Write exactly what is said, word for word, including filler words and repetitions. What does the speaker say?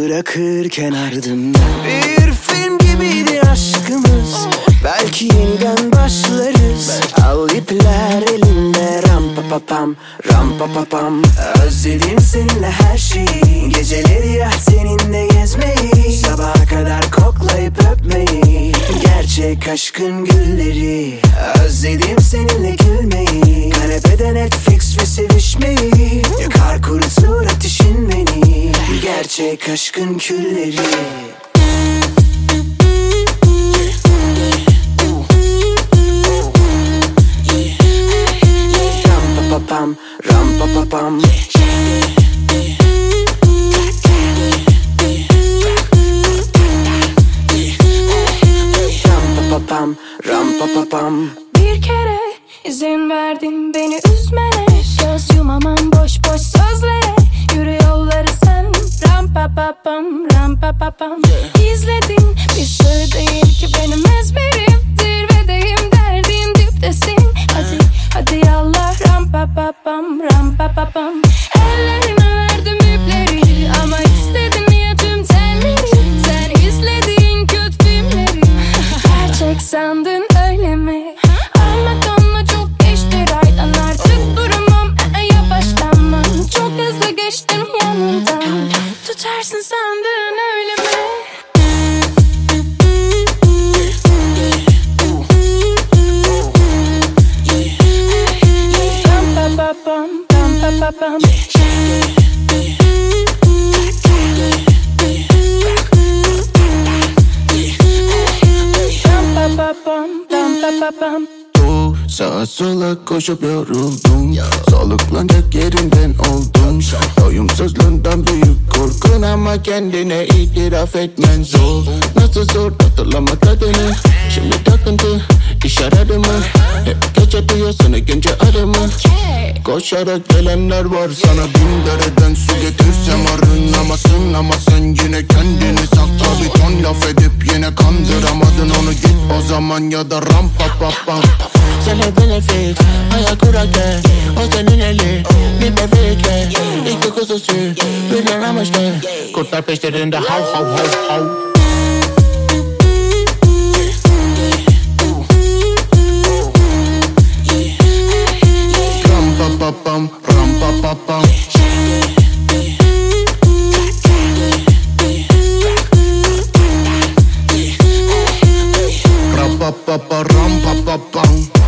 bırakırken ardımda. Bir film gibiydi aşkımız, belki yeniden başlarız. Al ipler elimde, ram pa pa pam, ram pa pa pam. Özledim seninle her şeyi, geceleri ya seninle gezmeyi, sabaha kadar koklayıp öpmeyi, gerçek aşkın gülleri. Özledim seninle gülmeyi, kanepede Netflix ve sevişmeyi, yakar kurutur ateşin beni, gerçek aşkın külleri. Pam, ram pa pa pam. Ram pa pa pam, ram pa pa pam. Bir kere izin verdin beni üzmene, göz yumamam boş boş sözlere. Yürü yolları sen, ram pa pa pam, ram pa pa pam. İzledin bir sır değil ki benim ezberim, zirvedeyim derdin diptesin. Hadi hadi yallah, ram pa pa pam, ram pa pa pam. Ellerine verdim ipleri ama istedin ya tüm telleri. Sen izlediğin kötü filmleri gerçek sandın öyle mi? Ama donla çok geçti raydan, artık duramam, e, yavaşlamam. Çok hızlı geçtim yanından, tutarsın sandın öyle mi? Ram pa pa pam, ram pa pa pam. Ram pa pa pam, ram pa pa pam. Sağa sola koşup yoruldum, soluklanacak yerinden oldum. Doyumsuzluğundan büyük korkun ama kendine itiraf etmen zor. Nasıl zor hatırlamak adını, şimdi takıntı iş aradı mı? Hep gece duyuyorsun gence arımı. Koşarak gelenler var sana, bin dereden su getirsem arınamasın. Ama sen yine kendini sakla, bir ton laf edip yine kandıramadın onu. Git o zaman ya da ram pa pa pam. Sana benefit, ayak kurarken o senin eli, bir bebekle iki kuzusu, bir aramıştı. Kurtlar peşlerinde hav hav hav hav. Ram pa pa pam, ram pa pa pam. Ram pa pa pa, ram pa pa pam.